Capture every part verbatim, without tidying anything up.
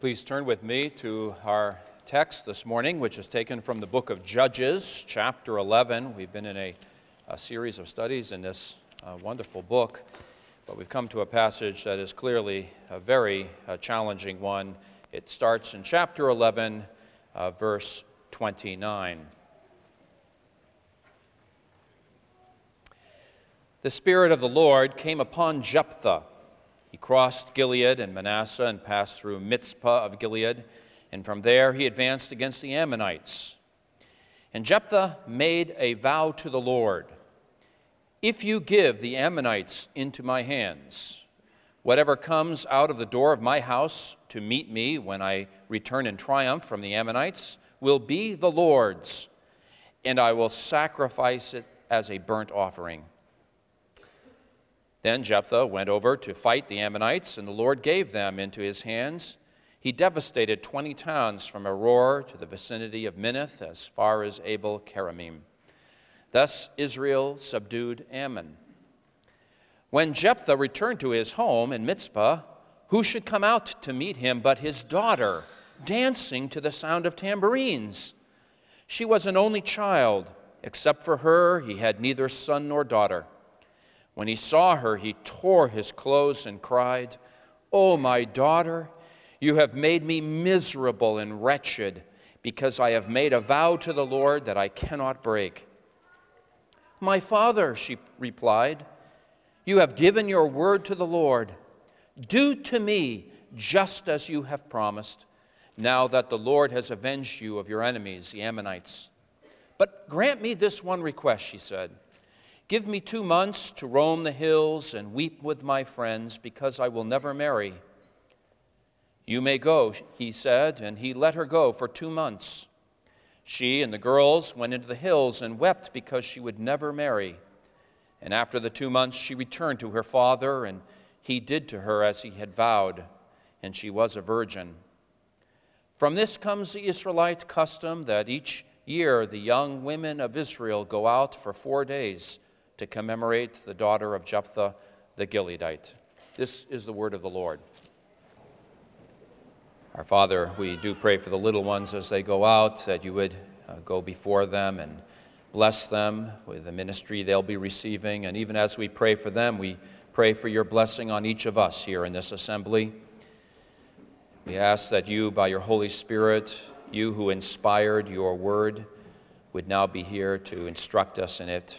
Please turn with me to our text this morning, which is taken from the book of Judges, chapter eleven. We've been in a, a series of studies in this uh, wonderful book, but we've come to a passage that is clearly a very uh, challenging one. It starts in chapter eleven, uh, verse twenty-nine. The Spirit of the Lord came upon Jephthah. He crossed Gilead and Manasseh and passed through Mizpah of Gilead, and from there he advanced against the Ammonites. And Jephthah made a vow to the Lord, "If you give the Ammonites into my hands, whatever comes out of the door of my house to meet me when I return in triumph from the Ammonites will be the Lord's, and I will sacrifice it as a burnt offering." Then Jephthah went over to fight the Ammonites, and the Lord gave them into his hands. He devastated twenty towns from Aroer to the vicinity of Minnith as far as Abel-Keramim. Thus Israel subdued Ammon. When Jephthah returned to his home in Mizpah, who should come out to meet him but his daughter, dancing to the sound of tambourines? She was an only child. Except for her, he had neither son nor daughter. When he saw her, he tore his clothes and cried, "Oh, my daughter, you have made me miserable and wretched, because I have made a vow to the Lord that I cannot break." "My father," she replied, "you have given your word to the Lord. Do to me just as you have promised, now that the Lord has avenged you of your enemies, the Ammonites. But grant me this one request," she said. "Give me two months to roam the hills and weep with my friends, because I will never marry." "You may go," he said, and he let her go for two months. She and the girls went into the hills and wept because she would never marry. And after the two months she returned to her father, and he did to her as he had vowed, and she was a virgin. From this comes the Israelite custom that each year the young women of Israel go out for four days to commemorate the daughter of Jephthah the Gileadite. This is the word of the Lord. Our Father, we do pray for the little ones as they go out, that you would uh, go before them and bless them with the ministry they'll be receiving. And even as we pray for them, we pray for your blessing on each of us here in this assembly. We ask that you, by your Holy Spirit, you who inspired your word, would now be here to instruct us in it.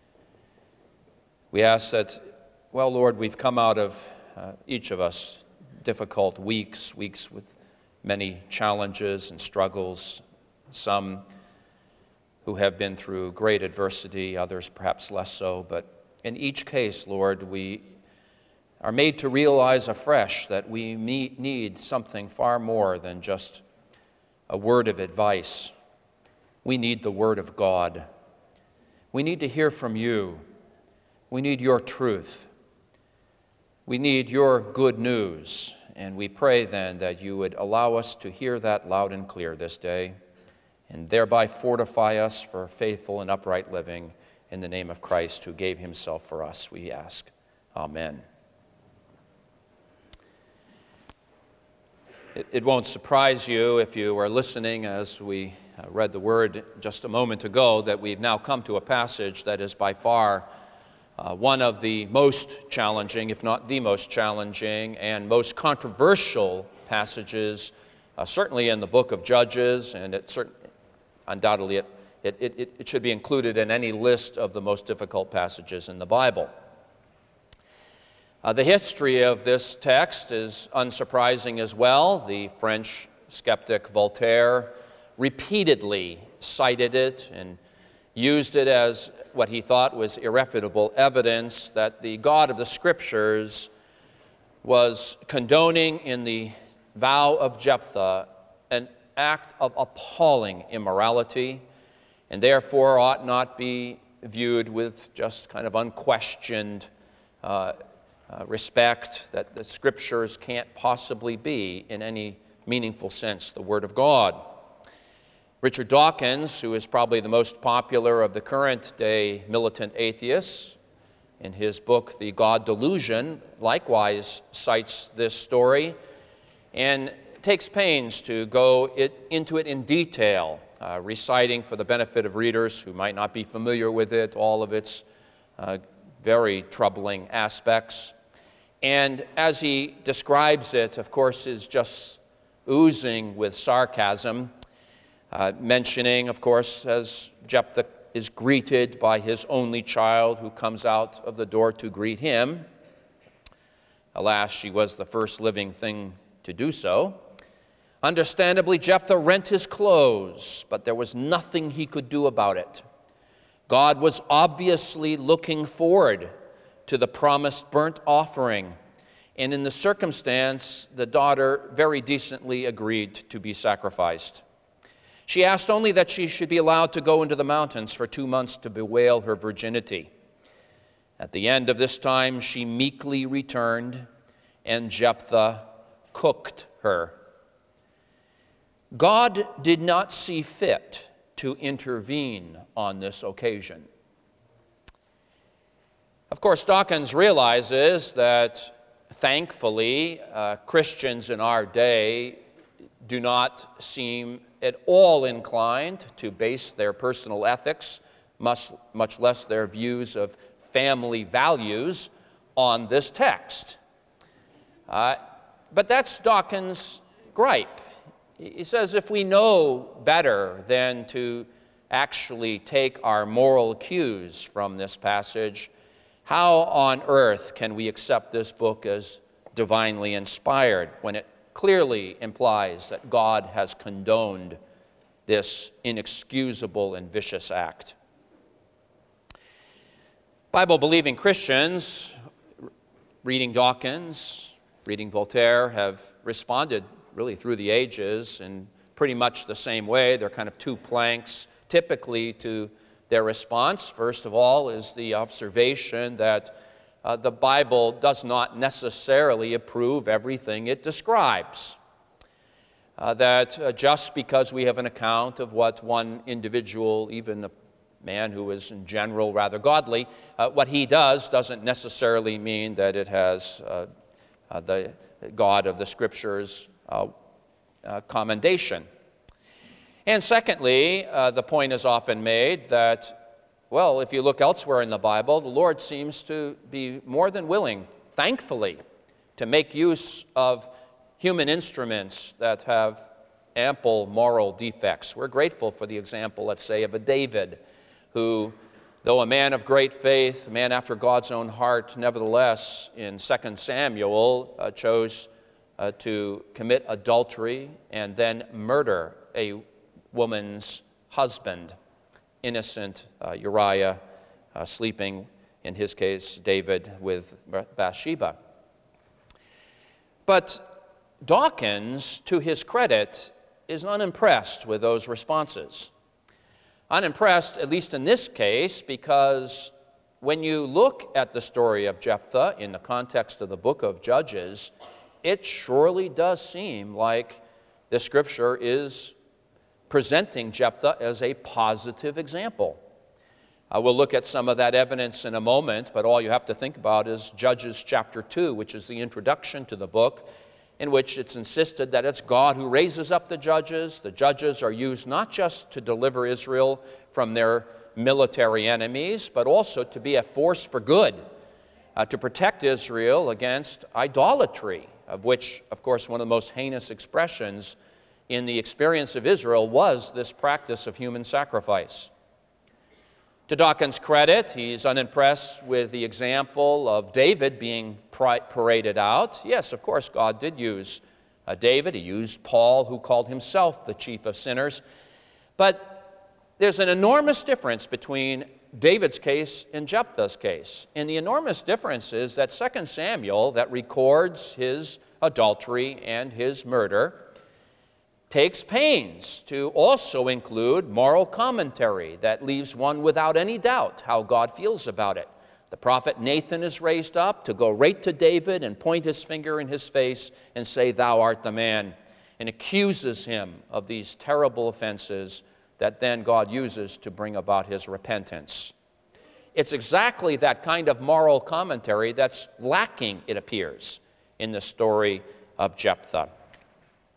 We ask that, well, Lord, we've come out of, uh, each of us, difficult weeks, weeks with many challenges and struggles, some who have been through great adversity, others perhaps less so. But in each case, Lord, we are made to realize afresh that we need something far more than just a word of advice. We need the Word of God. We need to hear from you. We need your truth. We need your good news, and we pray then that you would allow us to hear that loud and clear this day, and thereby fortify us for faithful and upright living in the name of Christ, who gave himself for us, we ask. Amen. It, it won't surprise you if you were listening as we uh, read the word just a moment ago that we've now come to a passage that is by far Uh, one of the most challenging, if not the most challenging, and most controversial passages, uh, certainly in the book of Judges, and it cert- undoubtedly it, it, it, it should be included in any list of the most difficult passages in the Bible. Uh, the history of this text is unsurprising as well. The French skeptic Voltaire repeatedly cited it and used it as what he thought was irrefutable evidence that the God of the Scriptures was condoning in the vow of Jephthah an act of appalling immorality, and therefore ought not be viewed with just kind of unquestioned uh, uh, respect, that the Scriptures can't possibly be, in any meaningful sense, the Word of God. Richard Dawkins, who is probably the most popular of the current-day militant atheists, in his book, The God Delusion, likewise cites this story and takes pains to go it, into it in detail, uh, reciting for the benefit of readers who might not be familiar with it all of its uh, very troubling aspects. And as he describes it, of course, is just oozing with sarcasm, uh, mentioning, of course, as Jephthah is greeted by his only child who comes out of the door to greet him. Alas, she was the first living thing to do so. Understandably, Jephthah rent his clothes, but there was nothing he could do about it. God was obviously looking forward to the promised burnt offering, and in the circumstance, the daughter very decently agreed to be sacrificed. She asked only that she should be allowed to go into the mountains for two months to bewail her virginity. At the end of this time, she meekly returned, and Jephthah cooked her. God did not see fit to intervene on this occasion. Of course, Dawkins realizes that, thankfully, uh, Christians in our day do not seem at all inclined to base their personal ethics, much, much less their views of family values, on this text. Uh, but that's Dawkins' gripe. He says if we know better than to actually take our moral cues from this passage, how on earth can we accept this book as divinely inspired when it clearly implies that God has condoned this inexcusable and vicious act? Bible-believing Christians, reading Dawkins, reading Voltaire, have responded really through the ages in pretty much the same way. They're kind of two planks typically to their response. First of all is the observation that uh, the Bible does not necessarily approve everything it describes. Uh, that uh, just because we have an account of what one individual, even a man who is in general rather godly, uh, what he does doesn't necessarily mean that it has uh, uh, the God of the Scriptures uh, uh, commendation. And secondly, uh, the point is often made that, well, if you look elsewhere in the Bible, the Lord seems to be more than willing, thankfully, to make use of human instruments that have ample moral defects. We're grateful for the example, let's say, of a David, who, though a man of great faith, a man after God's own heart, nevertheless, in Second Samuel, uh, chose uh, to commit adultery and then murder a woman's husband, innocent uh, Uriah, uh, sleeping, in his case, David, with Bathsheba. But Dawkins, to his credit, is unimpressed with those responses. Unimpressed, at least in this case, because when you look at the story of Jephthah in the context of the book of Judges, it surely does seem like the Scripture is presenting Jephthah as a positive example. Uh, we'll look at some of that evidence in a moment, but all you have to think about is Judges chapter two, which is the introduction to the book, in which it's insisted that it's God who raises up the judges. The judges are used not just to deliver Israel from their military enemies, but also to be a force for good, uh, to protect Israel against idolatry, of which, of course, one of the most heinous expressions in the experience of Israel was this practice of human sacrifice. To Dawkins' credit, he's unimpressed with the example of David being paraded out. Yes, of course, God did use uh, David. He used Paul, who called himself the chief of sinners. But there's an enormous difference between David's case and Jephthah's case. And the enormous difference is that Second Samuel, that records his adultery and his murder, takes pains to also include moral commentary that leaves one without any doubt how God feels about it. The prophet Nathan is raised up to go right to David and point his finger in his face and say, "Thou art the man," and accuses him of these terrible offenses that then God uses to bring about his repentance. It's exactly that kind of moral commentary that's lacking, it appears, in the story of Jephthah.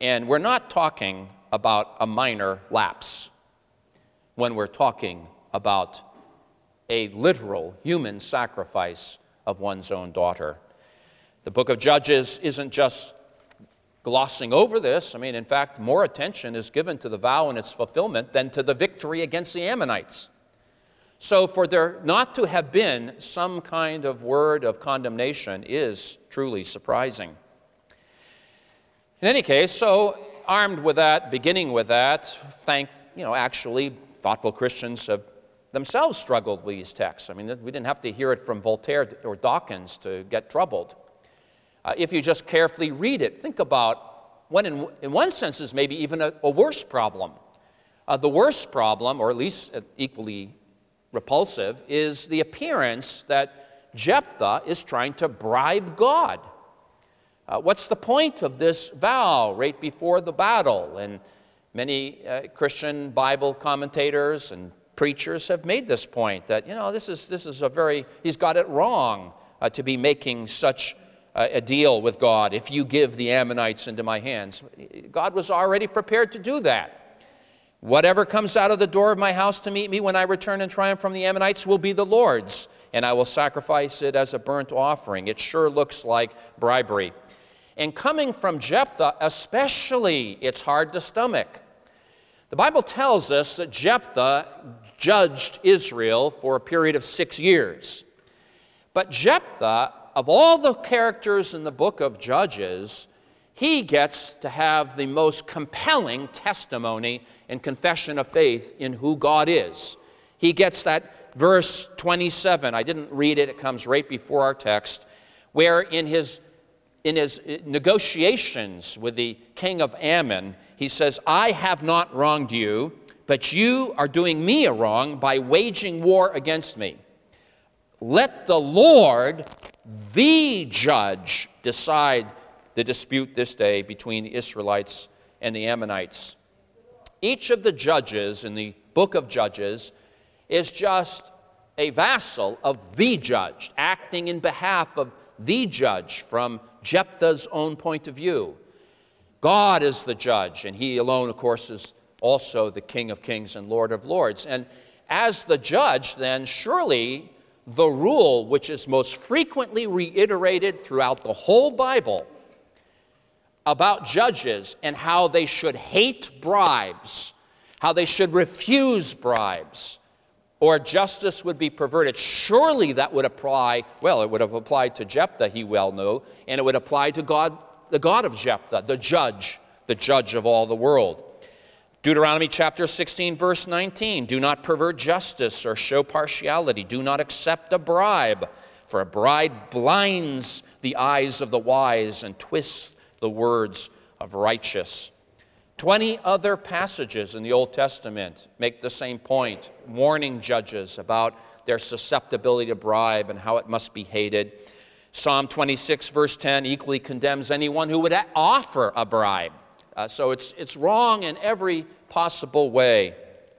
And we're not talking about a minor lapse when we're talking about a literal human sacrifice of one's own daughter. The book of Judges isn't just glossing over this. I mean, in fact, more attention is given to the vow and its fulfillment than to the victory against the Ammonites. So for there not to have been some kind of word of condemnation is truly surprising. In any case, so armed with that, beginning with that, thank, you know, actually thoughtful Christians have themselves struggled with these texts. I mean, we didn't have to hear it from Voltaire or Dawkins to get troubled. Uh, if you just carefully read it, think about what in, in one sense is maybe even a, a worse problem. Uh, the worst problem, or at least equally repulsive, is the appearance that Jephthah is trying to bribe God. Uh, what's the point of this vow right before the battle? And many uh, Christian Bible commentators and preachers have made this point that, you know, this is this is a very, he's got it wrong uh, to be making such uh, a deal with God. If you give the Ammonites into my hands, God was already prepared to do that. Whatever comes out of the door of my house to meet me when I return in triumph from the Ammonites will be the Lord's, and I will sacrifice it as a burnt offering. It sure looks like bribery. And coming from Jephthah especially, it's hard to stomach. The Bible tells us that Jephthah judged Israel for a period of six years. But Jephthah, of all the characters in the book of Judges, he gets to have the most compelling testimony and confession of faith in who God is. He gets that verse twenty-seven. I didn't read it. It comes right before our text, where in his, in his negotiations with the king of Ammon, he says, I have not wronged you, but you are doing me a wrong by waging war against me. Let the Lord, the judge, decide the dispute this day between the Israelites and the Ammonites. Each of the judges in the book of Judges is just a vassal of the judge, acting in behalf of the judge from Jephthah's own point of view. God is the judge, and he alone, of course, is also the King of Kings and Lord of Lords. And as the judge, then, surely the rule which is most frequently reiterated throughout the whole Bible about judges and how they should hate bribes, how they should refuse bribes, or justice would be perverted. Surely that would apply, well, it would have applied to Jephthah, he well knew, and it would apply to God, the God of Jephthah, the judge, the judge of all the world. Deuteronomy chapter sixteen, verse nineteen, do not pervert justice or show partiality. Do not accept a bribe, for a bribe blinds the eyes of the wise and twists the words of righteous. Twenty other passages in the Old Testament make the same point, warning judges about their susceptibility to bribe and how it must be hated. Psalm twenty-six, verse ten, equally condemns anyone who would offer a bribe. Uh, so it's, it's wrong in every possible way.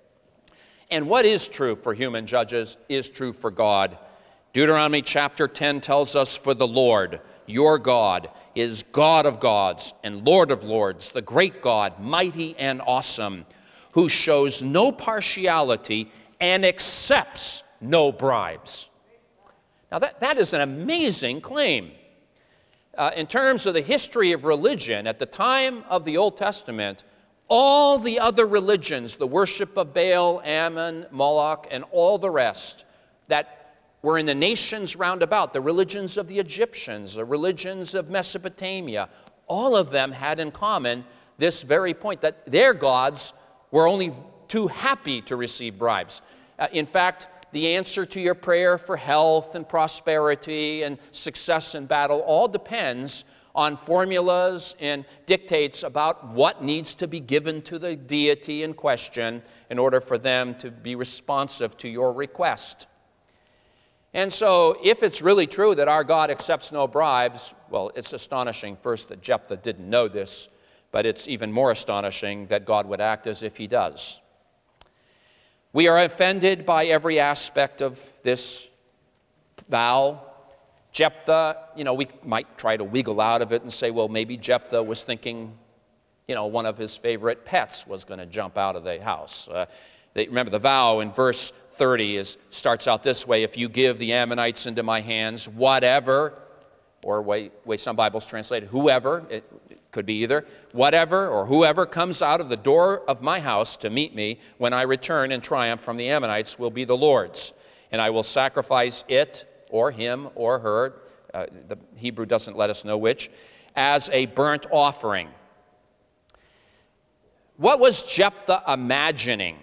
And what is true for human judges is true for God. Deuteronomy chapter ten tells us, for the Lord, your God, is God of gods and Lord of lords, the great God, mighty and awesome, who shows no partiality and accepts no bribes. Now that, that is an amazing claim. Uh, in terms of the history of religion, at the time of the Old Testament, all the other religions, the worship of Baal, Ammon, Moloch, and all the rest that were in the nations round about, the religions of the Egyptians, the religions of Mesopotamia, all of them had in common this very point, that their gods were only too happy to receive bribes. Uh, in fact, the answer to your prayer for health and prosperity and success in battle all depends on formulas and dictates about what needs to be given to the deity in question in order for them to be responsive to your request. And so if it's really true that our God accepts no bribes, well, it's astonishing first that Jephthah didn't know this, but it's even more astonishing that God would act as if he does. We are offended by every aspect of this vow. Jephthah, you know, we might try to wiggle out of it and say, well, maybe Jephthah was thinking you know, one of his favorite pets was going to jump out of the house. Uh, they, remember, the vow in verse thirty is, starts out this way: if you give the Ammonites into my hands, whatever, or way, way some Bibles translate it, whoever, it, it could be either, whatever or whoever comes out of the door of my house to meet me when I return in triumph from the Ammonites will be the Lord's, and I will sacrifice it, or him, or her, uh, the Hebrew doesn't let us know which, as a burnt offering. What was Jephthah imagining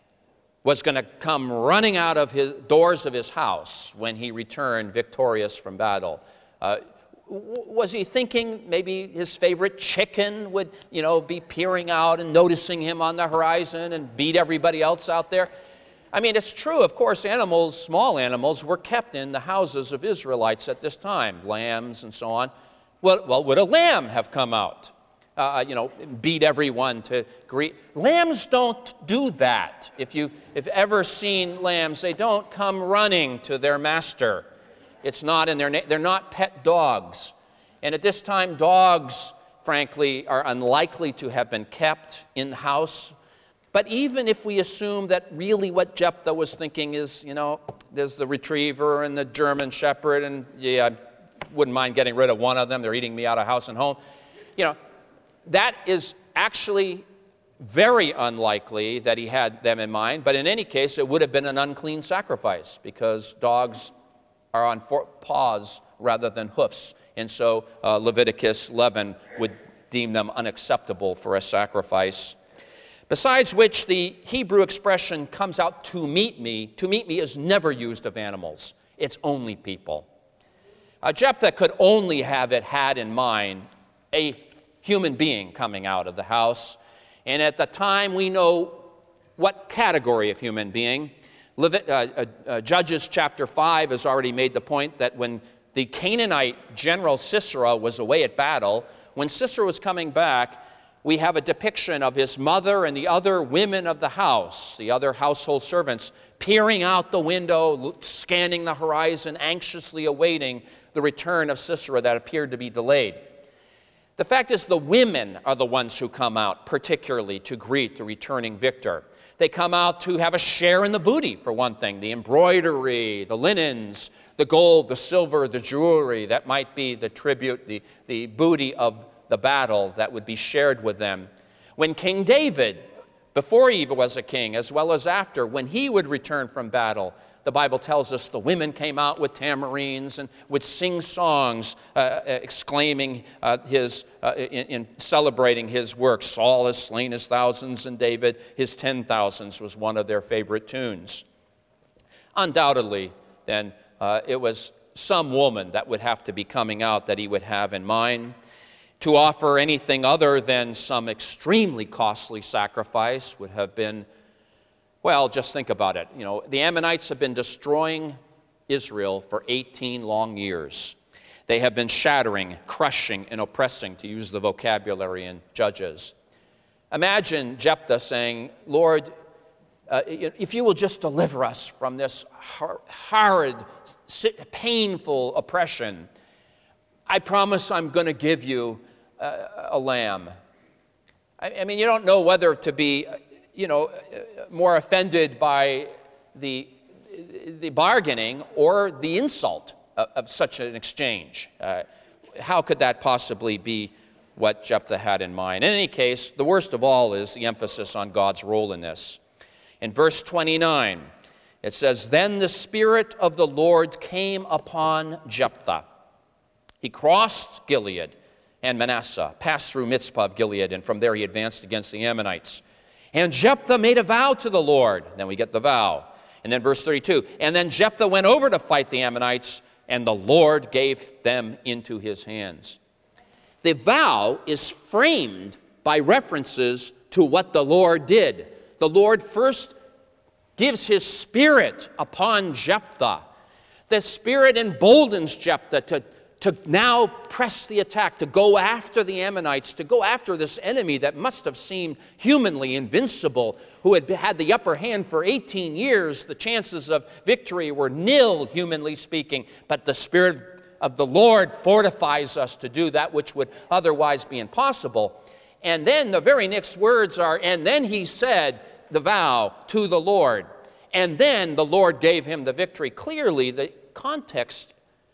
was going to come running out of his doors of his house when he returned victorious from battle? Uh, w- was he thinking maybe his favorite chicken would, you know, be peering out and noticing him on the horizon and beat everybody else out there? I mean, it's true, of course, animals, small animals, were kept in the houses of Israelites at this time, lambs and so on. Well, well would a lamb have come out? Uh, you know, beat everyone to greet. Lambs don't do that. If you have ever seen lambs, they don't come running to their master. It's not in their na- they're not pet dogs. And at this time, dogs, frankly, are unlikely to have been kept in the house. But even if we assume that really what Jephthah was thinking is, you know, there's the retriever and the German shepherd, and yeah, I wouldn't mind getting rid of one of them. They're eating me out of house and home. You know, that is actually very unlikely that he had them in mind, but in any case, it would have been an unclean sacrifice because dogs are on four paws rather than hoofs, and so uh, Leviticus eleven would deem them unacceptable for a sacrifice. Besides which, the Hebrew expression comes out, to meet me. To meet me is never used of animals. It's only people. Uh, Jephthah could only have it had in mind a human being coming out of the house. And at the time, we know what category of human being. Levit- uh, uh, uh, Judges chapter five has already made the point that when the Canaanite general Sisera was away at battle, when Sisera was coming back, we have a depiction of his mother and the other women of the house, the other household servants, peering out the window, scanning the horizon, anxiously awaiting the return of Sisera that appeared to be delayed. The fact is, the women are the ones who come out particularly to greet the returning victor. They come out to have a share in the booty, for one thing, the embroidery, the linens, the gold, the silver, the jewelry. That might be the tribute, the, the booty of the battle that would be shared with them. When King David, before he was a king, as well as after, when he would return from battle, the Bible tells us the women came out with tamarines and would sing songs uh, exclaiming uh, his, uh, in, in celebrating his work. Saul has slain his thousands, and David his ten thousands was one of their favorite tunes. Undoubtedly, then, uh, it was some woman that would have to be coming out that he would have in mind. To offer anything other than some extremely costly sacrifice would have been, well, just think about it. You know, the Ammonites have been destroying Israel for eighteen long years. They have been shattering, crushing, and oppressing, to use the vocabulary in Judges. Imagine Jephthah saying, Lord, uh, if you will just deliver us from this horrid, painful oppression, I promise I'm going to give you uh, a lamb. I, I mean, you don't know whether to be, you know, more offended by the, the bargaining or the insult of, of such an exchange. Uh, how could that possibly be what Jephthah had in mind? In any case, the worst of all is the emphasis on God's role in this. In verse twenty-nine, it says, Then the Spirit of the Lord came upon Jephthah. He crossed Gilead and Manasseh, passed through Mizpah of Gilead, and from there he advanced against the Ammonites. And Jephthah made a vow to the Lord. Then we get the vow. And then verse thirty-two, And then Jephthah went over to fight the Ammonites, and the Lord gave them into his hands. The vow is framed by references to what the Lord did. The Lord first gives his Spirit upon Jephthah. The Spirit emboldens Jephthah to to now press the attack, to go after the Ammonites, to go after this enemy that must have seemed humanly invincible, who had had the upper hand for eighteen years. The chances of victory were nil, humanly speaking, but the Spirit of the Lord fortifies us to do that which would otherwise be impossible. And then the very next words are, and then he said the vow to the Lord. And then the Lord gave him the victory. Clearly, the context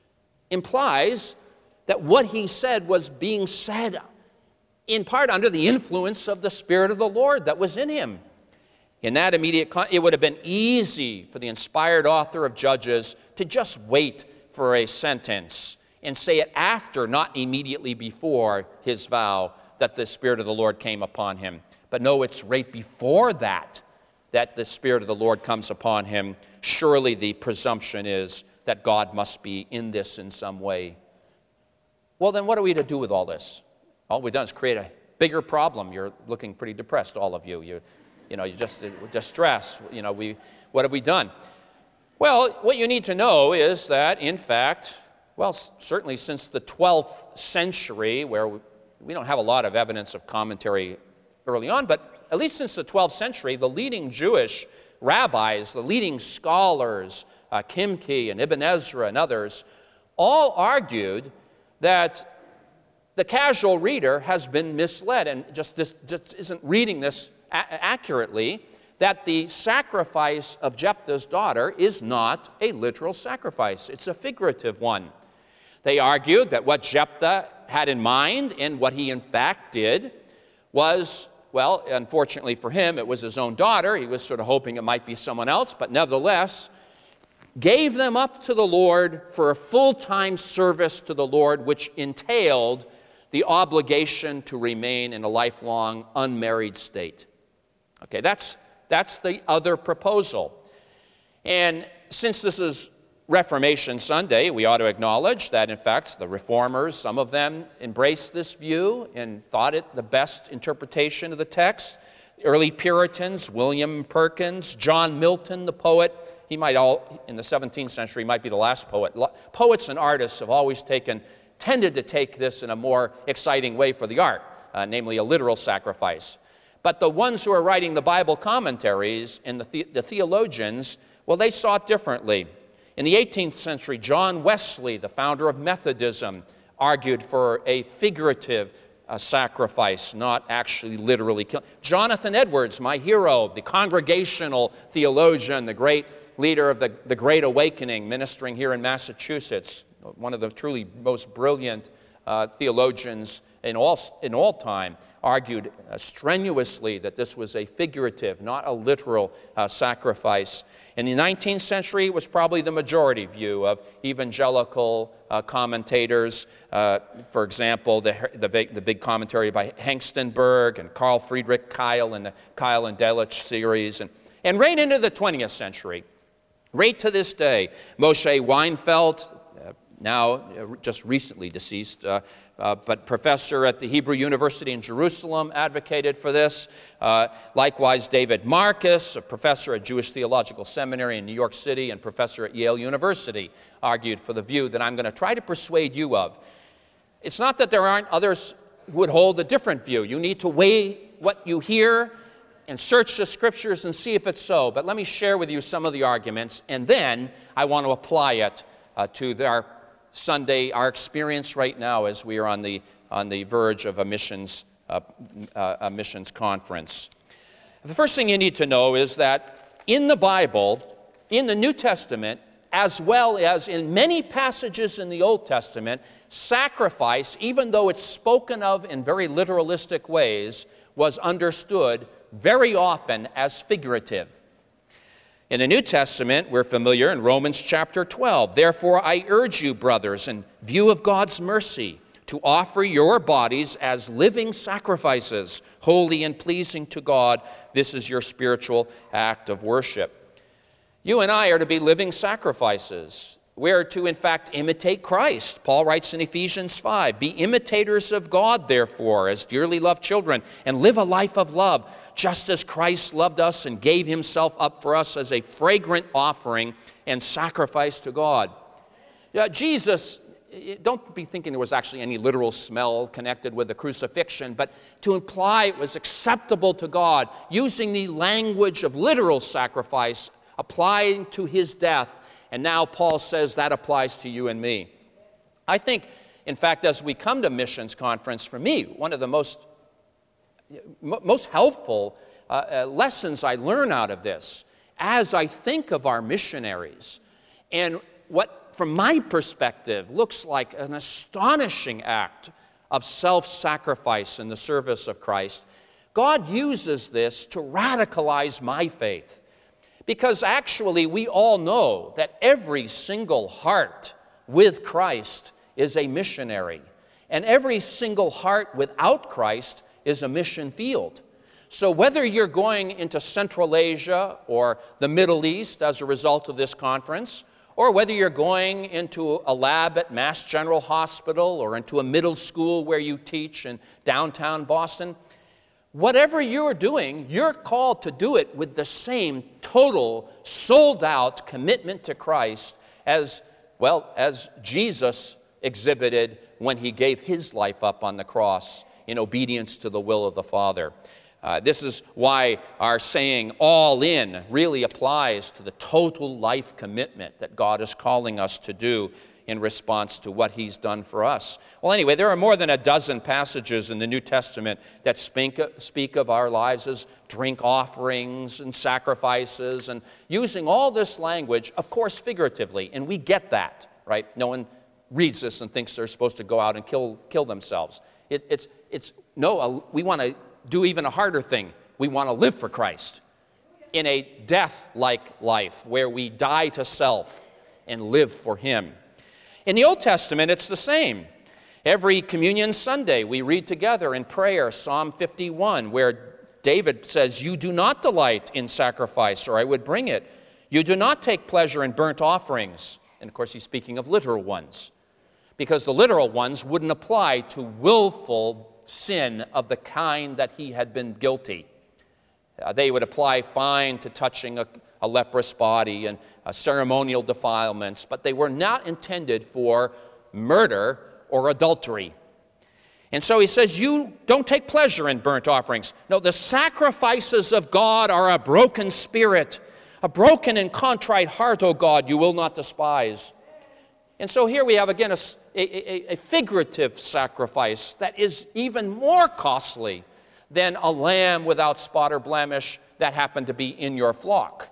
implies that what he said was being said in part under the influence of the Spirit of the Lord that was in him. In that immediate con- it would have been easy for the inspired author of Judges to just wait for a sentence and say it after, not immediately before his vow, that the Spirit of the Lord came upon him. But no, it's right before that that the Spirit of the Lord comes upon him. Surely the presumption is that God must be in this in some way. Well, then what are we to do with all this? All we've done is create a bigger problem. You're looking pretty depressed, all of you. You, you know, you just distressed. You know, we, what have we done? Well, what you need to know is that, in fact, well, certainly since the twelfth century, where we, we don't have a lot of evidence of commentary early on, but at least since the twelfth century, the leading Jewish rabbis, the leading scholars, uh, Kimchi and Ibn Ezra and others, all argued that the casual reader has been misled and just, just, just isn't reading this a- accurately, that the sacrifice of Jephthah's daughter is not a literal sacrifice. It's a figurative one. They argued that what Jephthah had in mind and what he in fact did was, well, unfortunately for him, it was his own daughter. He was sort of hoping it might be someone else, but nevertheless, gave them up to the Lord for a full-time service to the Lord, which entailed the obligation to remain in a lifelong unmarried state. Okay, that's, that's the other proposal. And since this is Reformation Sunday, we ought to acknowledge that, in fact, the Reformers, some of them embraced this view and thought it the best interpretation of the text. The early Puritans, William Perkins, John Milton, the poet, he might all, in the seventeenth century, might be the last poet. Poets and artists have always taken, tended to take this in a more exciting way for the art, uh, namely a literal sacrifice. But the ones who are writing the Bible commentaries and the, the, the theologians, well, they saw it differently. In the eighteenth century, John Wesley, the founder of Methodism, argued for a figurative uh, sacrifice, not actually literally killing. Jonathan Edwards, my hero, the Congregational theologian, the great leader of the, the Great Awakening, ministering here in Massachusetts, one of the truly most brilliant uh, theologians in all, in all time, argued uh, strenuously that this was a figurative, not a literal uh, sacrifice. In the nineteenth century, it was probably the majority view of evangelical uh, commentators. Uh, for example, the, the, big, the big commentary by Hengstenberg and Carl Friedrich Keil in the Keil and Delitzsch series. And, and right into the twentieth century, right to this day, Moshe Weinfeld, uh, now uh, just recently deceased, uh, Uh, but professor at the Hebrew University in Jerusalem advocated for this. Uh, likewise, David Marcus, a professor at Jewish Theological Seminary in New York City and professor at Yale University, argued for the view that I'm going to try to persuade you of. It's not that there aren't others who would hold a different view. You need to weigh what you hear and search the Scriptures and see if it's so. But let me share with you some of the arguments, and then I want to apply it uh, to their Sunday, our experience right now as we are on the on the verge of a missions uh, uh, a missions conference. The first thing you need to know is that in the Bible, in the New Testament, as well as in many passages in the Old Testament, sacrifice, even though it's spoken of in very literalistic ways, was understood very often as figurative. In the New Testament, we're familiar in Romans chapter twelve. Therefore, I urge you, brothers, in view of God's mercy, to offer your bodies as living sacrifices, holy and pleasing to God. This is your spiritual act of worship. You and I are to be living sacrifices. We are to, in fact, imitate Christ. Paul writes in Ephesians five, be imitators of God, therefore, as dearly loved children, and live a life of love, just as Christ loved us and gave himself up for us as a fragrant offering and sacrifice to God. Yeah, Jesus, don't be thinking there was actually any literal smell connected with the crucifixion, but to imply it was acceptable to God, using the language of literal sacrifice, applying to his death. And now Paul says that applies to you and me. I think, in fact, as we come to missions conference, for me, one of the most m- most helpful uh, uh, lessons I learn out of this as I think of our missionaries and what, from my perspective, looks like an astonishing act of self-sacrifice in the service of Christ. God uses this to radicalize my faith, because actually we all know that every single heart with Christ is a missionary, and every single heart without Christ is a mission field. So whether you're going into Central Asia or the Middle East as a result of this conference, or whether you're going into a lab at Mass General Hospital or into a middle school where you teach in downtown Boston, whatever you're doing, you're called to do it with the same total, sold-out commitment to Christ as, well, as Jesus exhibited when he gave his life up on the cross in obedience to the will of the Father. Uh, this is why our saying all in really applies to the total life commitment that God is calling us to do in response to what he's done for us. Well, anyway, there are more than a dozen passages in the New Testament that speak, speak of our lives as drink offerings and sacrifices, and using all this language, of course, figuratively, and we get that, right? No one reads this and thinks they're supposed to go out and kill, kill themselves. It, it's, it's, no, uh, we want to do even a harder thing. We want to live for Christ in a death-like life where we die to self and live for him. In the Old Testament, it's the same. Every Communion Sunday, we read together in prayer Psalm fifty-one, where David says, "You do not delight in sacrifice, or I would bring it. You do not take pleasure in burnt offerings." And of course, he's speaking of literal ones, because the literal ones wouldn't apply to willful sin of the kind that he had been guilty. Uh, they would apply fine to touching a, a leprous body and uh, ceremonial defilements, but they were not intended for murder or adultery. And so he says, you don't take pleasure in burnt offerings. No, the sacrifices of God are a broken spirit, a broken and contrite heart, O God, you will not despise. And so here we have again a, a, a figurative sacrifice that is even more costly than a lamb without spot or blemish that happened to be in your flock.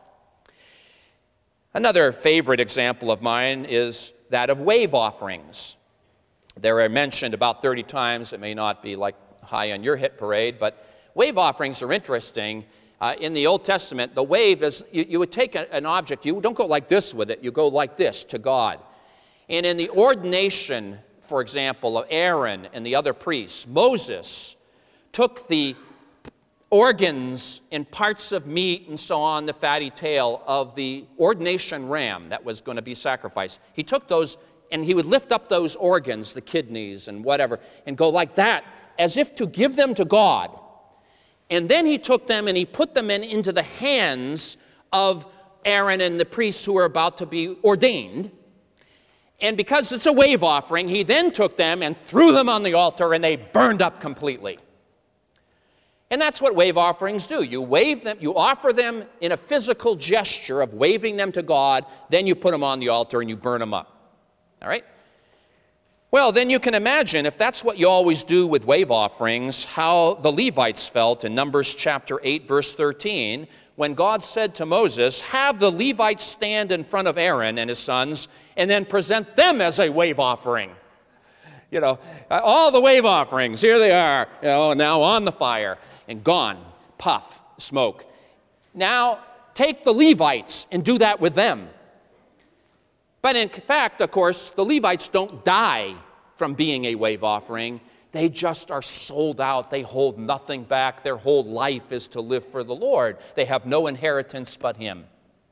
Another favorite example of mine is that of wave offerings. They're mentioned about thirty times. It may not be like high on your hit parade, but wave offerings are interesting. Uh, in the Old Testament, the wave is, you, you would take a, an object, you don't go like this with it, you go like this to God. And in the ordination, for example, of Aaron and the other priests, Moses took the organs and parts of meat and so on, the fatty tail of the ordination ram that was going to be sacrificed. He took those and he would lift up those organs, the kidneys and whatever, and go like that, as if to give them to God. And then he took them and he put them in, into the hands of Aaron and the priests who were about to be ordained. And because it's a wave offering, he then took them and threw them on the altar, and they burned up completely. And that's what wave offerings do. You wave them, you offer them in a physical gesture of waving them to God, then you put them on the altar and you burn them up. All right? Well, then you can imagine, if that's what you always do with wave offerings, how the Levites felt in Numbers chapter eight, verse thirteen, when God said to Moses, have the Levites stand in front of Aaron and his sons and then present them as a wave offering. You know, all the wave offerings, here they are, you know, now on the fire and gone, puff, smoke. Now, take the Levites and do that with them. But in fact, of course, the Levites don't die from being a wave offering. They just are sold out. They hold nothing back. Their whole life is to live for the Lord. They have no inheritance but him.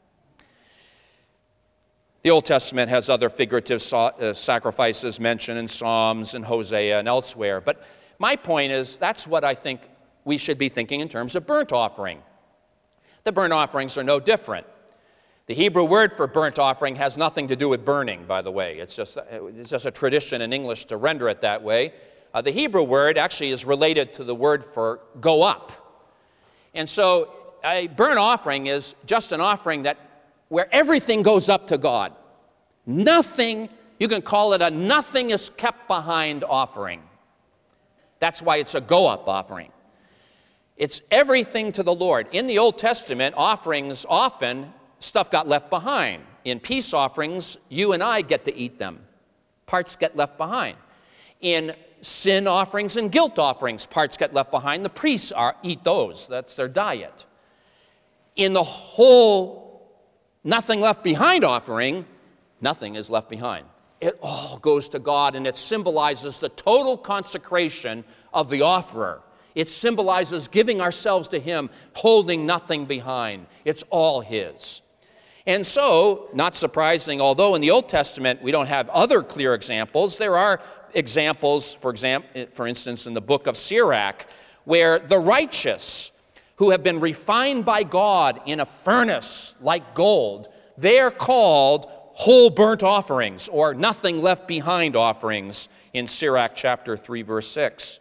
The Old Testament has other figurative sacrifices mentioned in Psalms and Hosea and elsewhere. But my point is, that's what I think we should be thinking in terms of burnt offering. The burnt offerings are no different. The Hebrew word for burnt offering has nothing to do with burning, by the way. It's just, it's just a tradition in English to render it that way. Uh, the Hebrew word actually is related to the word for go up. And so a burnt offering is just an offering that where everything goes up to God. Nothing, you can call it a nothing is kept behind offering. That's why it's a go up offering. It's everything to the Lord. In the Old Testament, offerings, often stuff got left behind. In peace offerings, you and I get to eat them. Parts get left behind. In sin offerings and guilt offerings, parts get left behind. The priests are, eat those. That's their diet. In the whole nothing left behind offering, nothing is left behind. It all goes to God, and it symbolizes the total consecration of the offerer. It symbolizes giving ourselves to Him, holding nothing behind. It's all His. And so, not surprising, although in the Old Testament we don't have other clear examples, there are examples, for example, for instance, in the book of Sirach, where the righteous who have been refined by God in a furnace like gold, they're called whole burnt offerings, or nothing left behind offerings, in Sirach chapter three, verse six.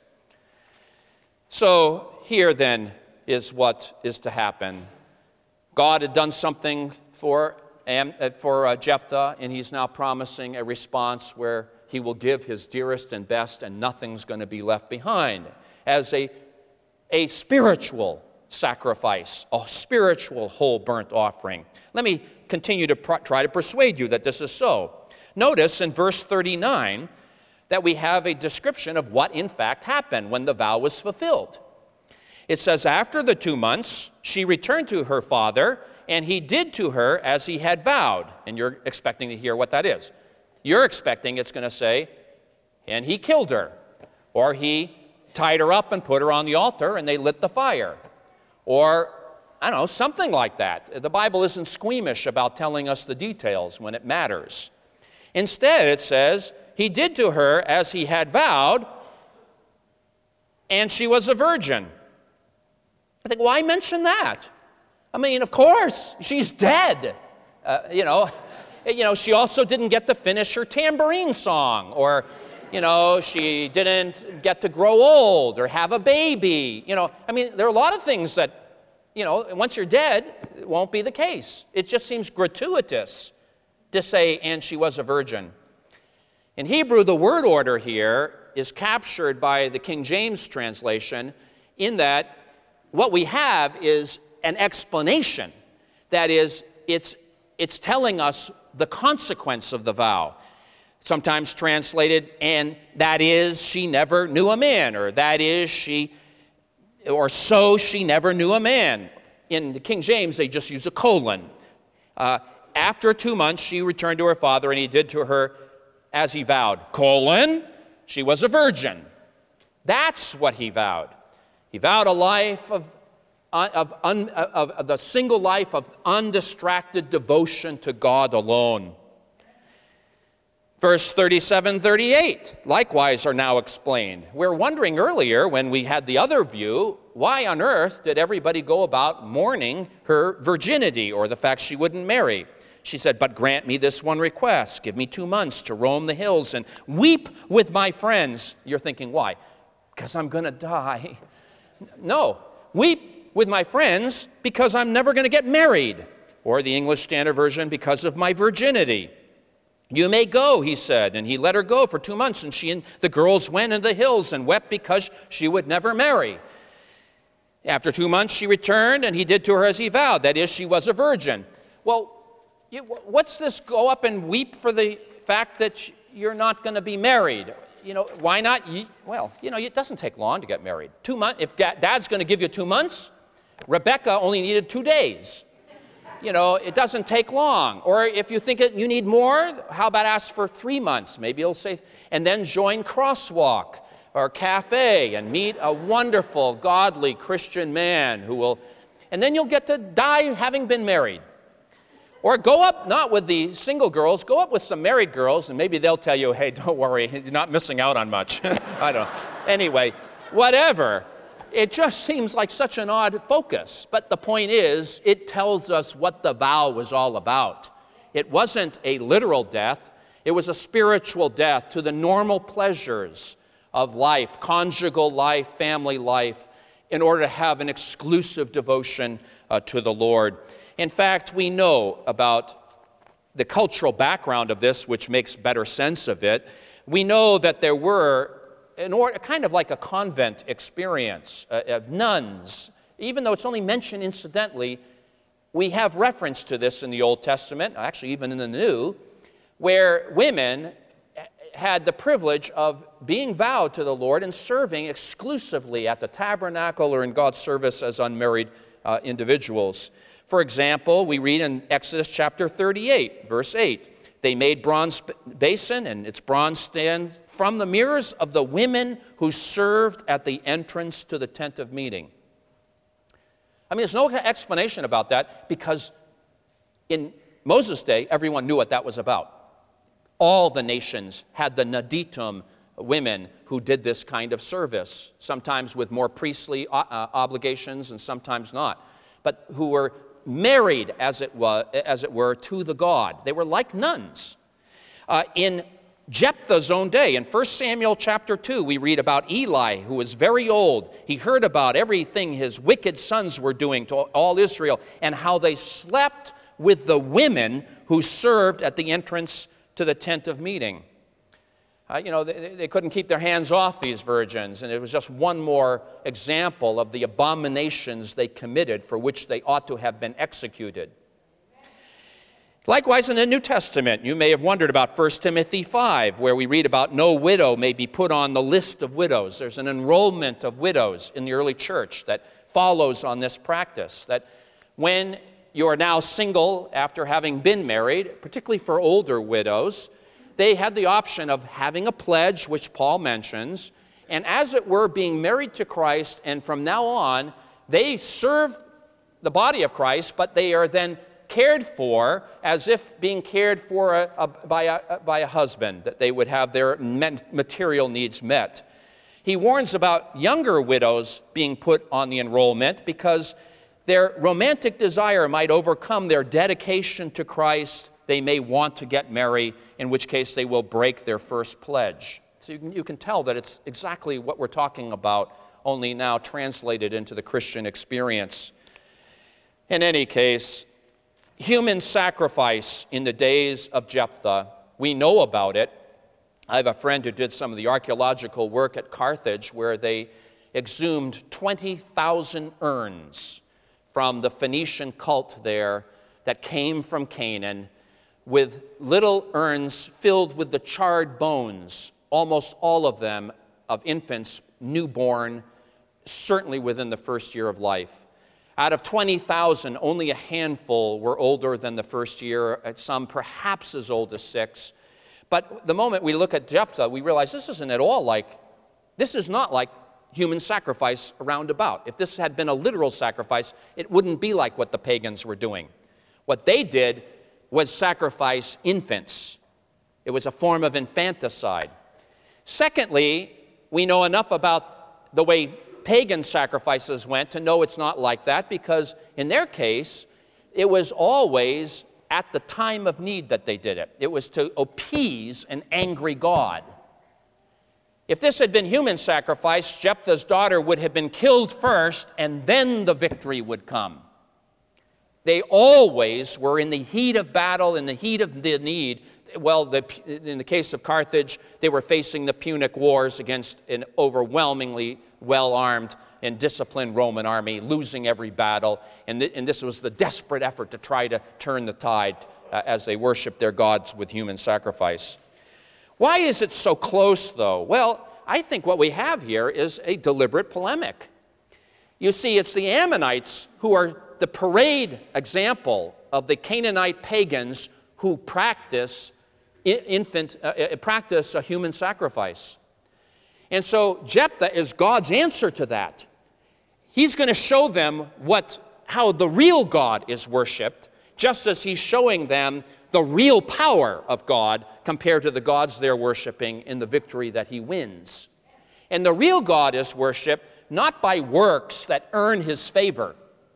So here then is what is to happen. God had done something for, for uh, Jephthah, and He's now promising a response where He will give His dearest and best, and nothing's going to be left behind, as a, a spiritual sacrifice, a spiritual whole burnt offering. Let me continue to pr- try to persuade you that this is so. Notice in verse thirty-nine that we have a description of what in fact happened when the vow was fulfilled. It says, after the two months, she returned to her father, and he did to her as he had vowed. And you're expecting to hear what that is. You're expecting it's going to say, and he killed her, or he tied her up and put her on the altar, and they lit the fire, or I don't know, something like that. The Bible isn't squeamish about telling us the details when it matters. Instead, it says, he did to her as he had vowed, and she was a virgin. I think, why mention that? I mean, of course, she's dead. Uh, you know, you know, she also didn't get to finish her tambourine song, or, you know, she didn't get to grow old or have a baby. You know, I mean, there are a lot of things that, you know, once you're dead, it won't be the case. It just seems gratuitous to say, and she was a virgin. In Hebrew, the word order here is captured by the King James translation in that what we have is an explanation. That is, it's, it's telling us the consequence of the vow. Sometimes translated, and that is, she never knew a man, or that is, she, or so she never knew a man. In the King James, they just use a colon. Uh, after two months, she returned to her father, and he did to her as he vowed, colon, she was a virgin. That's what he vowed. He vowed a life of, of, of, of, of the single life of undistracted devotion to God alone. Verse thirty-seven, thirty-eight, likewise are now explained. We're wondering earlier when we had the other view, why on earth did everybody go about mourning her virginity or the fact she wouldn't marry? She said, but grant me this one request. Give me two months to roam the hills and weep with my friends. You're thinking, why? Because I'm going to die. No, weep with my friends because I'm never going to get married. Or the English Standard Version, because of my virginity. You may go, he said, and he let her go for two months, and she and the girls went into the hills and wept because she would never marry. After two months, she returned, and he did to her as he vowed, that is, she was a virgin. Well, you, what's this go up and weep for the fact that you're not going to be married? You know, why not? You, well, you know, it doesn't take long to get married. Two months. If Dad's going to give you two months, Rebecca only needed two days. You know, it doesn't take long. Or if you think it, you need more, how about ask for three months? Maybe he'll say, and then join Crosswalk or Cafe and meet a wonderful, godly Christian man who will, and then you'll get to die having been married. Or go up, not with the single girls, go up with some married girls, and maybe they'll tell you, hey, don't worry, you're not missing out on much. I don't know. Anyway, whatever. It just seems like such an odd focus. But the point is, it tells us what the vow was all about. It wasn't a literal death. It was a spiritual death to the normal pleasures of life, conjugal life, family life, in order to have an exclusive devotion uh, to the Lord. In fact, we know about the cultural background of this, which makes better sense of it. We know that there were an or, kind of like a convent experience uh, of nuns. Even though it's only mentioned incidentally, we have reference to this in the Old Testament, actually even in the New, where women had the privilege of being vowed to the Lord and serving exclusively at the tabernacle or in God's service as unmarried uh, individuals. For example, we read in Exodus chapter thirty-eight, verse eight, they made bronze basin and its bronze stand from the mirrors of the women who served at the entrance to the tent of meeting. I mean, there's no explanation about that because in Moses' day, everyone knew what that was about. All the nations had the naditum women who did this kind of service, sometimes with more priestly uh, obligations and sometimes not, but who were married, as it, was, as it were, to the god. They were like nuns. Uh, in Jephthah's own day, in First Samuel chapter two, we read about Eli, who was very old. He heard about everything his wicked sons were doing to all Israel and how they slept with the women who served at the entrance to the tent of meeting. Uh, you know, they, they couldn't keep their hands off these virgins, and it was just one more example of the abominations they committed for which they ought to have been executed. Likewise, in the New Testament, you may have wondered about First Timothy five, where we read about no widow may be put on the list of widows. There's an enrollment of widows in the early church that follows on this practice, that when you are now single after having been married, particularly for older widows, they had the option of having a pledge, which Paul mentions, and as it were, being married to Christ, and from now on, they serve the body of Christ, but they are then cared for as if being cared for a, a, by, a, by a husband, that they would have their material needs met. He warns about younger widows being put on the enrollment because their romantic desire might overcome their dedication to Christ. They may want to get married, in which case they will break their first pledge. So you can, you can tell that it's exactly what we're talking about, only now translated into the Christian experience. In any case, human sacrifice in the days of Jephthah, we know about it. I have a friend who did some of the archaeological work at Carthage where they exhumed twenty thousand urns from the Phoenician cult there that came from Canaan, with little urns filled with the charred bones, almost all of them of infants newborn, certainly within the first year of life. Out of twenty thousand, only a handful were older than the first year, some perhaps as old as six. But the moment we look at Jephthah, we realize this isn't at all like, this is not like human sacrifice around about. If this had been a literal sacrifice, it wouldn't be like what the pagans were doing. What they did was sacrifice infants. It was a form of infanticide. Secondly, we know enough about the way pagan sacrifices went to know it's not like that, because in their case, it was always at the time of need that they did it. It was to appease an angry God. If this had been human sacrifice, Jephthah's daughter would have been killed first, and then the victory would come. They always were in the heat of battle, in the heat of the need. Well, the, in the case of Carthage, they were facing the Punic Wars against an overwhelmingly well-armed and disciplined Roman army, losing every battle. And, th- and this was the desperate effort to try to turn the tide uh, as they worshiped their gods with human sacrifice. Why is it so close, though? Well, I think what we have here is a deliberate polemic. You see, it's the Ammonites who are the parade example of the Canaanite pagans who practice infant, uh, practice a human sacrifice. And so Jephthah is God's answer to that. He's going to show them what, how the real God is worshipped, just as he's showing them the real power of God compared to the gods they're worshiping in the victory that he wins. And the real God is worshipped not by works that earn his favor.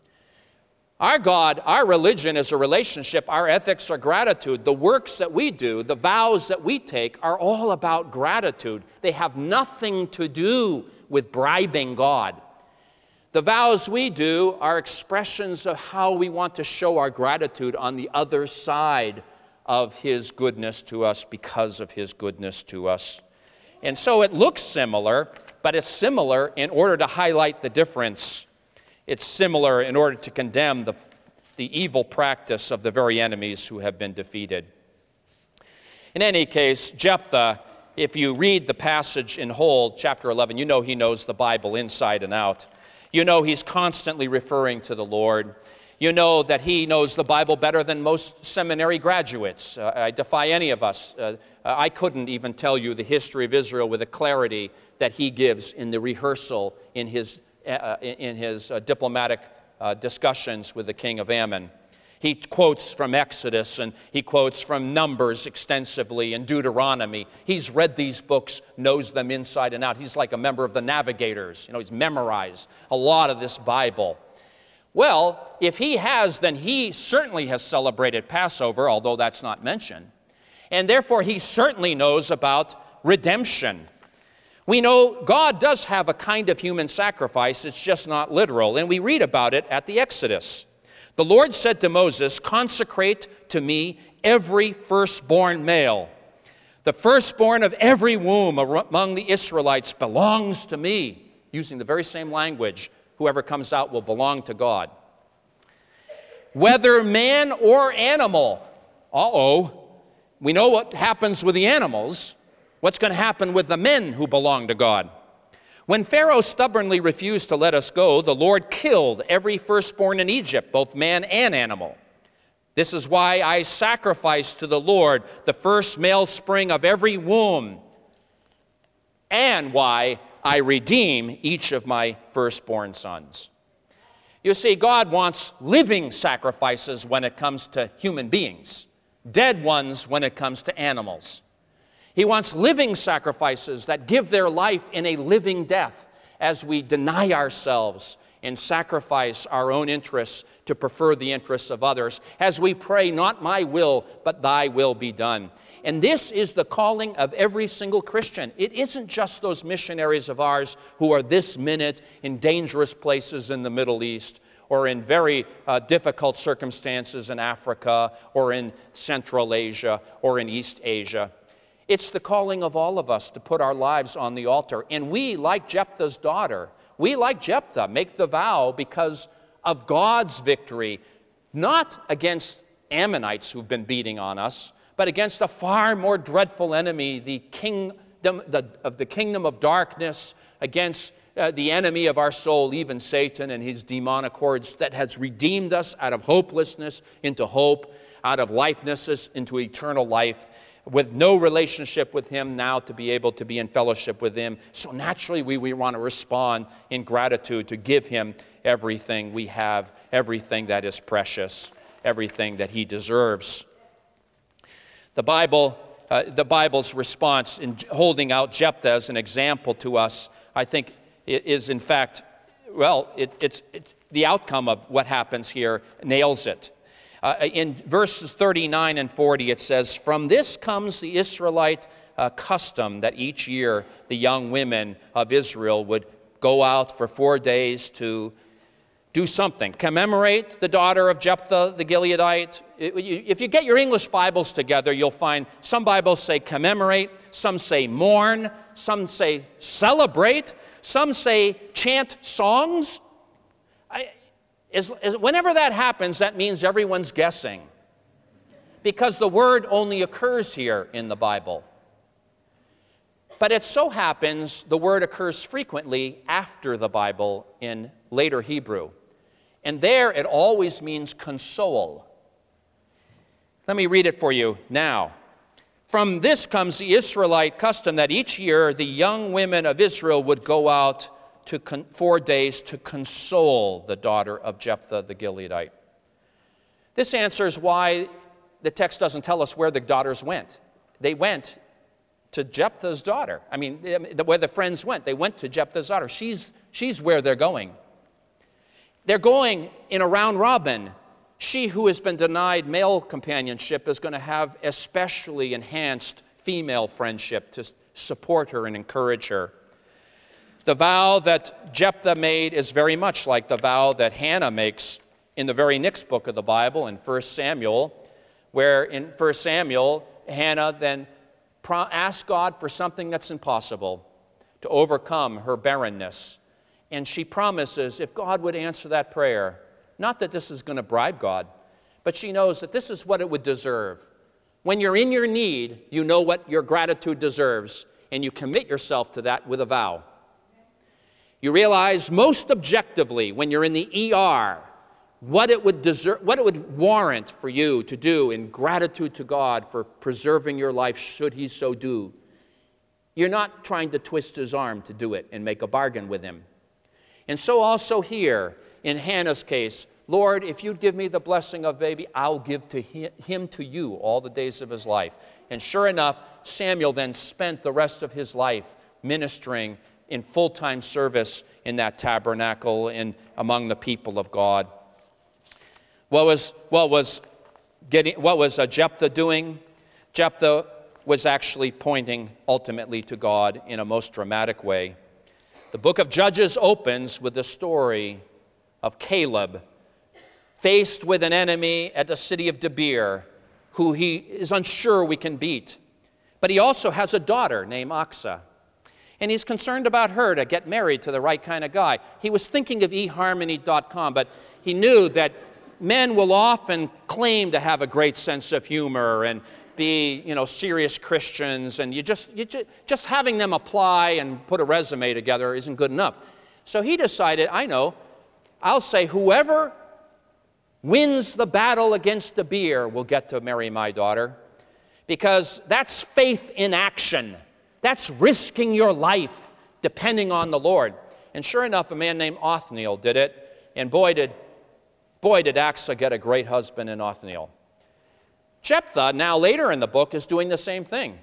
Our God, our religion is a relationship. Our ethics are gratitude. The works that we do, the vows that we take are all about gratitude. They have nothing to do with bribing God. The vows we do are expressions of how we want to show our gratitude on the other side of his goodness to us because of his goodness to us. And so it looks similar, but it's similar in order to highlight the difference. It's similar in order to condemn the, the evil practice of the very enemies who have been defeated. In any case, Jephthah, if you read the passage in whole, chapter eleven, you know he knows the Bible inside and out. You know he's constantly referring to the Lord. You know that he knows the Bible better than most seminary graduates. Uh, I defy any of us. Uh, I couldn't even tell you the history of Israel with the clarity that he gives in the rehearsal in his, uh, in his uh, diplomatic uh, discussions with the king of Ammon. He quotes from Exodus, and he quotes from Numbers extensively, and Deuteronomy. He's read these books, knows them inside and out. He's like a member of the Navigators. You know, he's memorized a lot of this Bible. Well, if he has, then he certainly has celebrated Passover, although that's not mentioned. And therefore, he certainly knows about redemption. We know God does have a kind of human sacrifice. It's just not literal. And we read about it at the Exodus. The Lord said to Moses, "Consecrate to me every firstborn male. The firstborn of every womb among the Israelites belongs to me." Using the very same language, whoever comes out will belong to God. "Whether man or animal." Uh-oh. We know what happens with the animals. What's going to happen with the men who belong to God? "When Pharaoh stubbornly refused to let us go, the Lord killed every firstborn in Egypt, both man and animal. This is why I sacrifice to the Lord the first male spring of every womb, and why I redeem each of my firstborn sons." You see, God wants living sacrifices when it comes to human beings, dead ones when it comes to animals. He wants living sacrifices that give their life in a living death as we deny ourselves and sacrifice our own interests to prefer the interests of others, as we pray, "Not my will, but thy will be done." And this is the calling of every single Christian. It isn't just those missionaries of ours who are this minute in dangerous places in the Middle East, or in very uh, difficult circumstances in Africa, or in Central Asia, or in East Asia. It's the calling of all of us to put our lives on the altar. And we, like Jephthah's daughter, we, like Jephthah, make the vow because of God's victory, not against Ammonites who've been beating on us, but against a far more dreadful enemy, the kingdom the, of the kingdom of darkness, against uh, the enemy of our soul, even Satan and his demonic hordes, that has redeemed us out of hopelessness into hope, out of lifelessness into eternal life, with no relationship with him now to be able to be in fellowship with him. So naturally we, we want to respond in gratitude to give him everything we have, everything that is precious, everything that he deserves. The Bible, uh, the Bible's response in holding out Jephthah as an example to us, I think, is in fact, well, it, it's, it's the outcome of what happens here nails it. Uh, in verses thirty-nine and forty, it says, "From this comes the Israelite uh, custom that each year the young women of Israel would go out for four days to do something, commemorate the daughter of Jephthah the Gileadite." If you get your English Bibles together, you'll find some Bibles say commemorate, some say mourn, some say celebrate, some say chant songs. I, Is, is, whenever that happens, that means everyone's guessing, because the word only occurs here in the Bible. But it so happens the word occurs frequently after the Bible in later Hebrew. And there it always means console. Let me read it for you now. "From this comes the Israelite custom that each year the young women of Israel would go out to con- four days to console the daughter of Jephthah the Gileadite." This answers why the text doesn't tell us where the daughters went. They went to Jephthah's daughter. I mean, where the friends went. They went to Jephthah's daughter. She's, she's where they're going. They're going in a round robin. She who has been denied male companionship is going to have especially enhanced female friendship to support her and encourage her. The vow that Jephthah made is very much like the vow that Hannah makes in the very next book of the Bible, in First Samuel, where in First Samuel, Hannah then pro- ask God for something that's impossible to overcome her barrenness. And she promises if God would answer that prayer, not that this is going to bribe God, but she knows that this is what it would deserve. When you're in your need, you know what your gratitude deserves, and you commit yourself to that with a vow. You realize most objectively when you're in the E R what it would deserve, what it would warrant for you to do in gratitude to God for preserving your life should He so do. You're not trying to twist His arm to do it and make a bargain with Him. And so also here, in Hannah's case, Lord, if you'd give me the blessing of baby, I'll give to him to you all the days of his life. And sure enough, Samuel then spent the rest of his life ministering in full-time service in that tabernacle and among the people of God. What was, what was, getting, what was uh, Jephthah doing? Jephthah was actually pointing ultimately to God in a most dramatic way. The book of Judges opens with the story of Caleb, faced with an enemy at the city of Debir, who he is unsure we can beat. But he also has a daughter named Aksa, and he's concerned about her to get married to the right kind of guy. He was thinking of e harmony dot com, but he knew that men will often claim to have a great sense of humor and be, you know, serious Christians, and you just, you just, just having them apply and put a resume together isn't good enough. So he decided, I know, I'll say whoever wins the battle against Debir will get to marry my daughter, because that's faith in action. That's risking your life depending on the Lord. And sure enough, a man named Othniel did it, and boy did, boy did Aksa get a great husband in Othniel. Jephthah, now later in the book, is doing the same thing.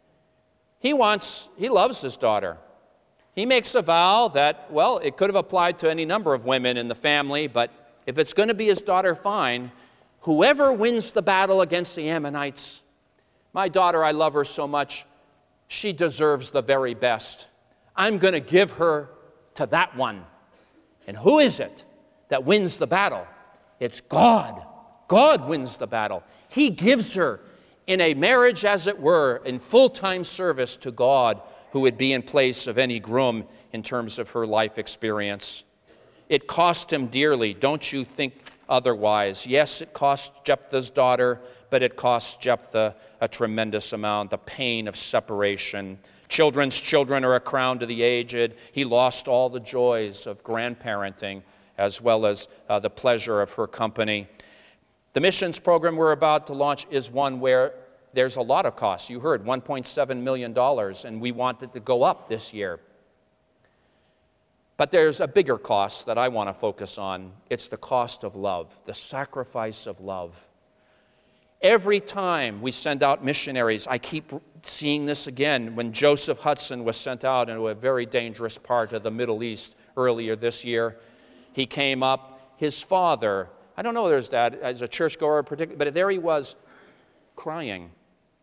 He wants, he loves his daughter. He makes a vow that, well, it could have applied to any number of women in the family, but if it's going to be his daughter, fine. Whoever wins the battle against the Ammonites, my daughter, I love her so much, she deserves the very best. I'm going to give her to that one. And who is it that wins the battle? It's God. God wins the battle. He gives her in a marriage, as it were, in full-time service to God, who would be in place of any groom in terms of her life experience. It cost him dearly. Don't you think otherwise? Yes, it cost Jephthah's daughter, but it cost Jephthah a tremendous amount, the pain of separation. Children's children are a crown to the aged. He lost all the joys of grandparenting, as well as uh, the pleasure of her company. The missions program we're about to launch is one where there's a lot of costs. You heard one point seven million dollars, and we want it to go up this year. But there's a bigger cost that I want to focus on. It's the cost of love, the sacrifice of love. Every time we send out missionaries, I keep seeing this again. When Joseph Hudson was sent out into a very dangerous part of the Middle East earlier this year, he came up, his father, I don't know whether his dad, as a churchgoer, but there he was crying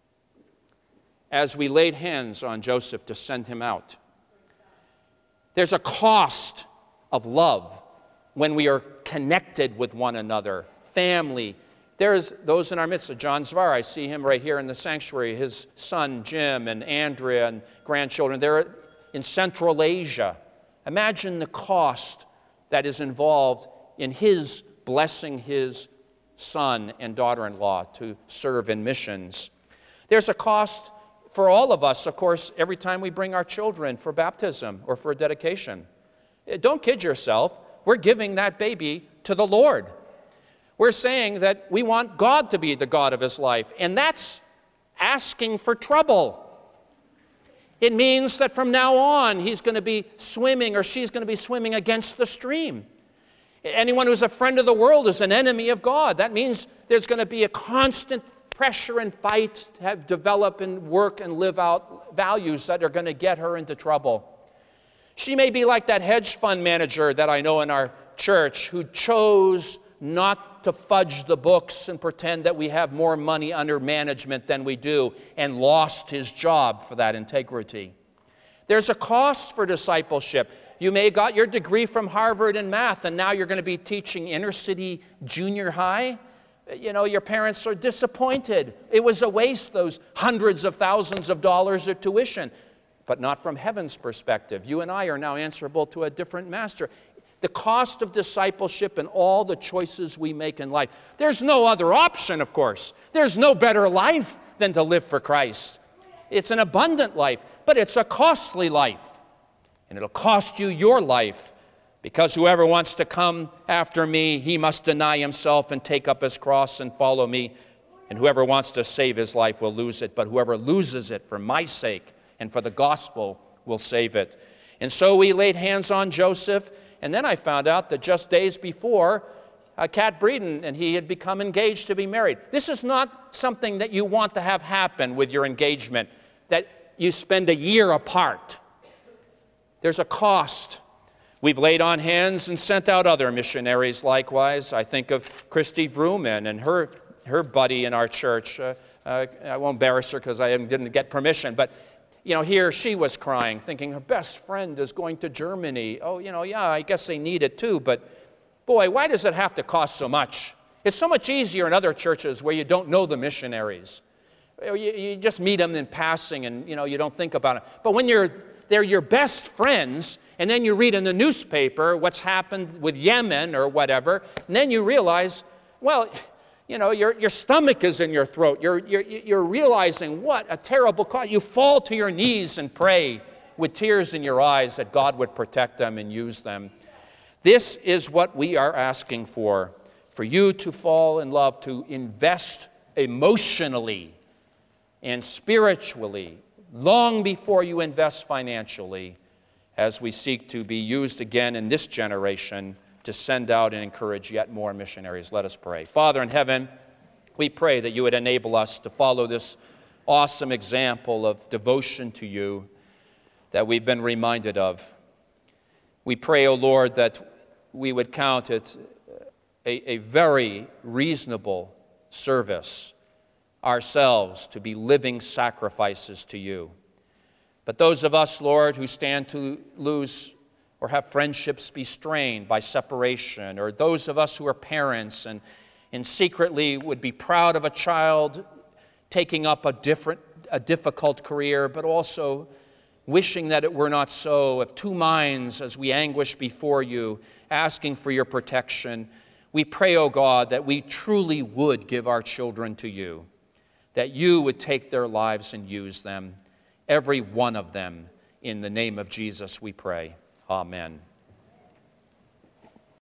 as we laid hands on Joseph to send him out. There's a cost of love when we are connected with one another, family. There's those in our midst, John Zvar, I see him right here in the sanctuary, his son Jim and Andrea and grandchildren. They're in Central Asia. Imagine the cost that is involved in his blessing his son and daughter-in-law to serve in missions. There's a cost for all of us, of course, every time we bring our children for baptism or for a dedication. Don't kid yourself. We're giving that baby to the Lord. We're saying that we want God to be the God of his life, and that's asking for trouble. It means that from now on, he's going to be swimming or she's going to be swimming against the stream. Anyone who's a friend of the world is an enemy of God. That means there's going to be a constant pressure and fight to have, develop and work and live out values that are going to get her into trouble. She may be like that hedge fund manager that I know in our church who chose not to fudge the books and pretend that we have more money under management than we do, and lost his job for that integrity. There's a cost for discipleship. You may have got your degree from Harvard in math, and now you're going to be teaching inner city junior high. you know, your parents are disappointed. It was a waste, those hundreds of thousands of dollars of tuition. But not from heaven's perspective. You and I are now answerable to a different master. The cost of discipleship and all the choices we make in life. There's no other option, of course. There's no better life than to live for Christ. It's an abundant life, but it's a costly life. And it'll cost you your life, because whoever wants to come after me, he must deny himself and take up his cross and follow me. And whoever wants to save his life will lose it, but whoever loses it for my sake and for the gospel will save it. And so we laid hands on Joseph, and then I found out that just days before, uh, Kat Breeden and he had become engaged to be married. This is not something that you want to have happen with your engagement, that you spend a year apart. There's a cost. We've laid on hands and sent out other missionaries likewise. I think of Christy Vrooman and her, her buddy in our church. Uh, uh, I won't embarrass her because I didn't get permission, but you know, here she was crying, thinking her best friend is going to Germany. Oh, you know, yeah, I guess they need it too, but boy, why does it have to cost so much? It's so much easier in other churches where you don't know the missionaries. You, you just meet them in passing and, you know, you don't think about it. But when you're, they're your best friends, and then you read in the newspaper what's happened with Yemen or whatever, and then you realize, well, you know, your, your stomach is in your throat. You're, you're, you're realizing what a terrible cause. You fall to your knees and pray with tears in your eyes that God would protect them and use them. This is what we are asking for, for you to fall in love, to invest emotionally and spiritually long before you invest financially, as we seek to be used again in this generation to send out and encourage yet more missionaries. Let us pray. Father in heaven, we pray that you would enable us to follow this awesome example of devotion to you that we've been reminded of. We pray, O Lord, that we would count it a, a very reasonable service ourselves to be living sacrifices to you. But those of us, Lord, who stand to lose or have friendships be strained by separation, or those of us who are parents and, and secretly would be proud of a child taking up a different, a difficult career, but also wishing that it were not so, of two minds as we anguish before you, asking for your protection, we pray, O God, that we truly would give our children to you, that you would take their lives and use them, every one of them. In the name of Jesus we pray. Amen.